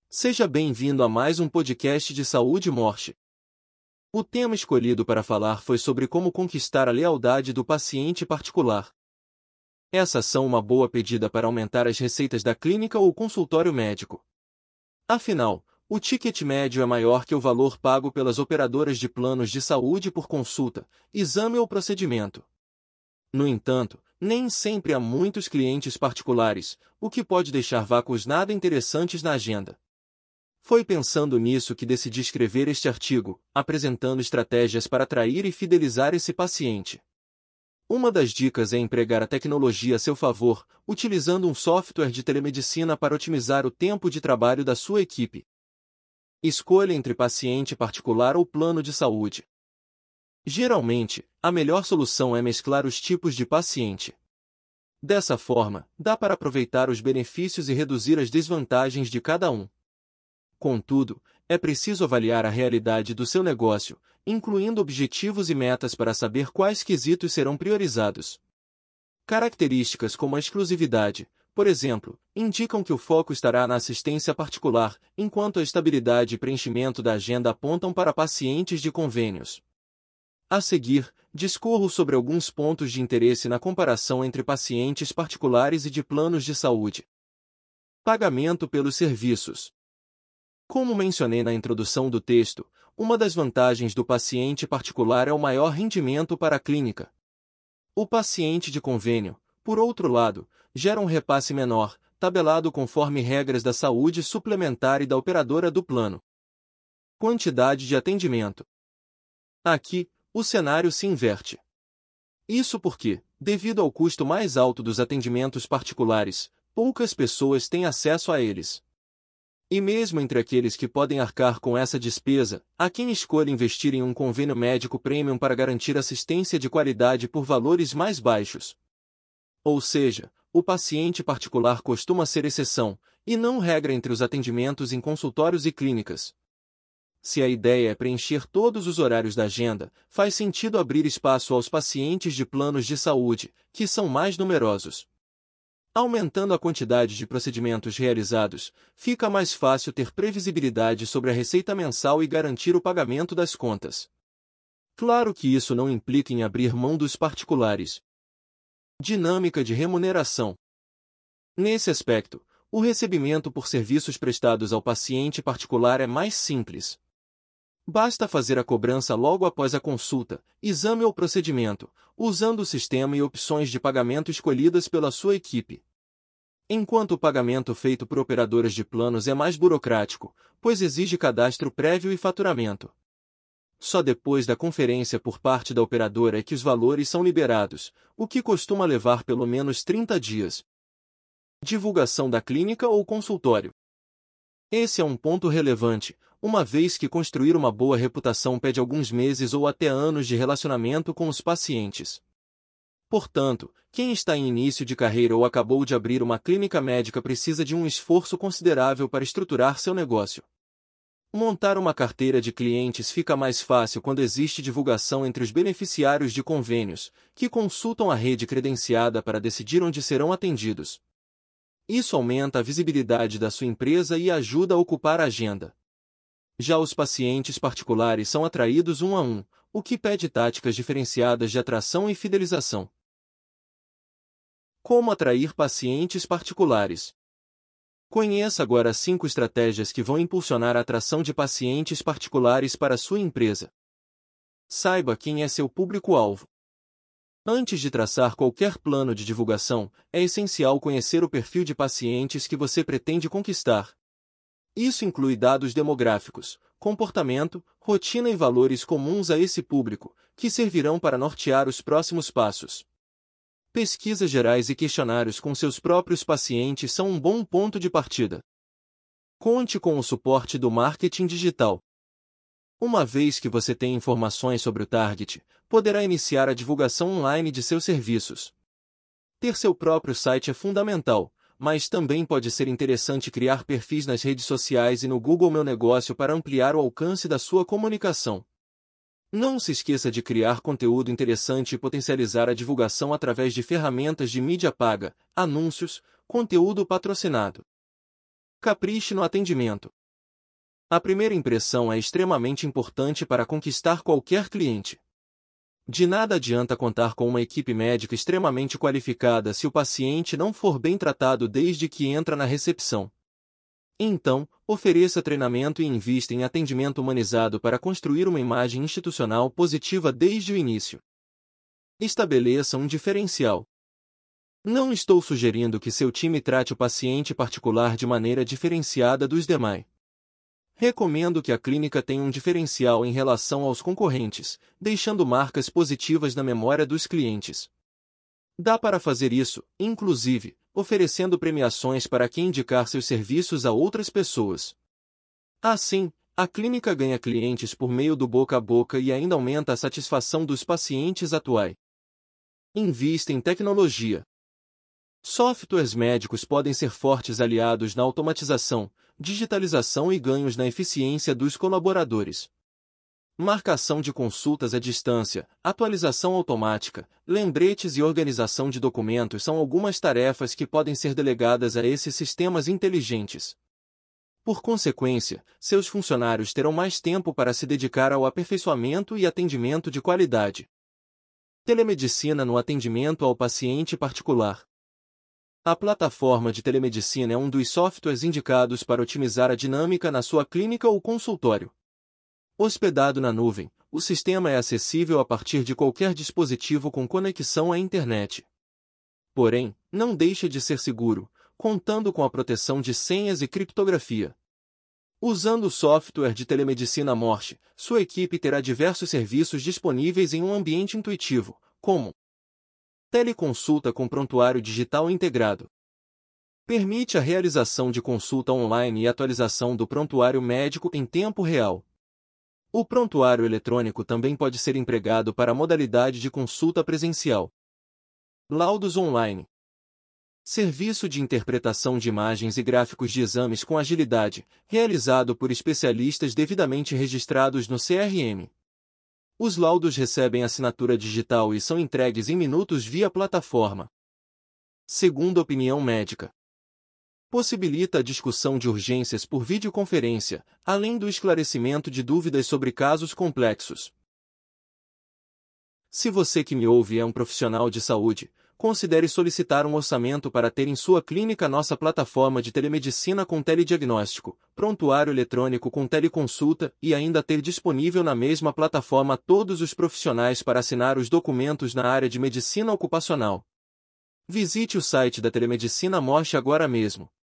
Seja bem-vindo a mais um podcast de saúde e morte. O tema escolhido para falar foi sobre como conquistar a lealdade do paciente particular. Essa ação é uma boa pedida para aumentar as receitas da clínica ou consultório médico. Afinal, o ticket médio é maior que o valor pago pelas operadoras de planos de saúde por consulta, exame ou procedimento. No entanto, nem sempre há muitos clientes particulares, o que pode deixar vácuos nada interessantes na agenda. Foi pensando nisso que decidi escrever este artigo, apresentando estratégias para atrair e fidelizar esse paciente. Uma das dicas é empregar a tecnologia a seu favor, utilizando um software de telemedicina para otimizar o tempo de trabalho da sua equipe. Escolha entre paciente particular ou plano de saúde. Geralmente, a melhor solução é mesclar os tipos de paciente. Dessa forma, dá para aproveitar os benefícios e reduzir as desvantagens de cada um. Contudo, é preciso avaliar a realidade do seu negócio, incluindo objetivos e metas para saber quais quesitos serão priorizados. Características como a exclusividade, por exemplo, indicam que o foco estará na assistência particular, enquanto a estabilidade e preenchimento da agenda apontam para pacientes de convênios. A seguir, discorro sobre alguns pontos de interesse na comparação entre pacientes particulares e de planos de saúde. Pagamento pelos serviços. Como mencionei na introdução do texto, uma das vantagens do paciente particular é o maior rendimento para a clínica. O paciente de convênio, por outro lado, gera um repasse menor, tabelado conforme regras da saúde suplementar e da operadora do plano. Quantidade de atendimento. Aqui, o cenário se inverte. Isso porque, devido ao custo mais alto dos atendimentos particulares, poucas pessoas têm acesso a eles. E mesmo entre aqueles que podem arcar com essa despesa, há quem escolha investir em um convênio médico premium para garantir assistência de qualidade por valores mais baixos. Ou seja, o paciente particular costuma ser exceção, e não regra entre os atendimentos em consultórios e clínicas. Se a ideia é preencher todos os horários da agenda, faz sentido abrir espaço aos pacientes de planos de saúde, que são mais numerosos. Aumentando a quantidade de procedimentos realizados, fica mais fácil ter previsibilidade sobre a receita mensal e garantir o pagamento das contas. Claro que isso não implica em abrir mão dos particulares. Dinâmica de remuneração. Nesse aspecto, o recebimento por serviços prestados ao paciente particular é mais simples. Basta fazer a cobrança logo após a consulta, exame ou procedimento, usando o sistema e opções de pagamento escolhidas pela sua equipe. Enquanto o pagamento feito por operadoras de planos é mais burocrático, pois exige cadastro prévio e faturamento. Só depois da conferência por parte da operadora é que os valores são liberados, o que costuma levar pelo menos 30 dias. Divulgação da clínica ou consultório. Esse é um ponto relevante, uma vez que construir uma boa reputação pede alguns meses ou até anos de relacionamento com os pacientes. Portanto, quem está em início de carreira ou acabou de abrir uma clínica médica precisa de um esforço considerável para estruturar seu negócio. Montar uma carteira de clientes fica mais fácil quando existe divulgação entre os beneficiários de convênios, que consultam a rede credenciada para decidir onde serão atendidos. Isso aumenta a visibilidade da sua empresa e ajuda a ocupar a agenda. Já os pacientes particulares são atraídos um a um, o que pede táticas diferenciadas de atração e fidelização. Como atrair pacientes particulares? Conheça agora 5 estratégias que vão impulsionar a atração de pacientes particulares para a sua empresa. Saiba quem é seu público-alvo. Antes de traçar qualquer plano de divulgação, é essencial conhecer o perfil de pacientes que você pretende conquistar. Isso inclui dados demográficos, comportamento, rotina e valores comuns a esse público, que servirão para nortear os próximos passos. Pesquisas gerais e questionários com seus próprios pacientes são um bom ponto de partida. Conte com o suporte do marketing digital. Uma vez que você tem informações sobre o target, poderá iniciar a divulgação online de seus serviços. Ter seu próprio site é fundamental, mas também pode ser interessante criar perfis nas redes sociais e no Google Meu Negócio para ampliar o alcance da sua comunicação. Não se esqueça de criar conteúdo interessante e potencializar a divulgação através de ferramentas de mídia paga, anúncios, conteúdo patrocinado. Capriche no atendimento. A primeira impressão é extremamente importante para conquistar qualquer cliente. De nada adianta contar com uma equipe médica extremamente qualificada se o paciente não for bem tratado desde que entra na recepção. Então, ofereça treinamento e invista em atendimento humanizado para construir uma imagem institucional positiva desde o início. Estabeleça um diferencial. Não estou sugerindo que seu time trate o paciente particular de maneira diferenciada dos demais. Recomendo que a clínica tenha um diferencial em relação aos concorrentes, deixando marcas positivas na memória dos clientes. Dá para fazer isso, inclusive, oferecendo premiações para quem indicar seus serviços a outras pessoas. Assim, a clínica ganha clientes por meio do boca a boca e ainda aumenta a satisfação dos pacientes atuais. Invista em tecnologia. Softwares médicos podem ser fortes aliados na automatização, digitalização e ganhos na eficiência dos colaboradores. Marcação de consultas à distância, atualização automática, lembretes e organização de documentos são algumas tarefas que podem ser delegadas a esses sistemas inteligentes. Por consequência, seus funcionários terão mais tempo para se dedicar ao aperfeiçoamento e atendimento de qualidade. Telemedicina no atendimento ao paciente particular. A plataforma de telemedicina é um dos softwares indicados para otimizar a dinâmica na sua clínica ou consultório. Hospedado na nuvem, o sistema é acessível a partir de qualquer dispositivo com conexão à internet. Porém, não deixa de ser seguro, contando com a proteção de senhas e criptografia. Usando o software de telemedicina Morse, sua equipe terá diversos serviços disponíveis em um ambiente intuitivo, como teleconsulta com prontuário digital integrado. Permite a realização de consulta online e atualização do prontuário médico em tempo real. O prontuário eletrônico também pode ser empregado para a modalidade de consulta presencial. Laudos online. Serviço de interpretação de imagens e gráficos de exames com agilidade, realizado por especialistas devidamente registrados no CRM. Os laudos recebem assinatura digital e são entregues em minutos via plataforma. Segunda opinião médica. Possibilita a discussão de urgências por videoconferência, além do esclarecimento de dúvidas sobre casos complexos. Se você que me ouve é um profissional de saúde, considere solicitar um orçamento para ter em sua clínica nossa plataforma de telemedicina com telediagnóstico, prontuário eletrônico com teleconsulta e ainda ter disponível na mesma plataforma todos os profissionais para assinar os documentos na área de medicina ocupacional. Visite o site da Telemedicina Morse agora mesmo.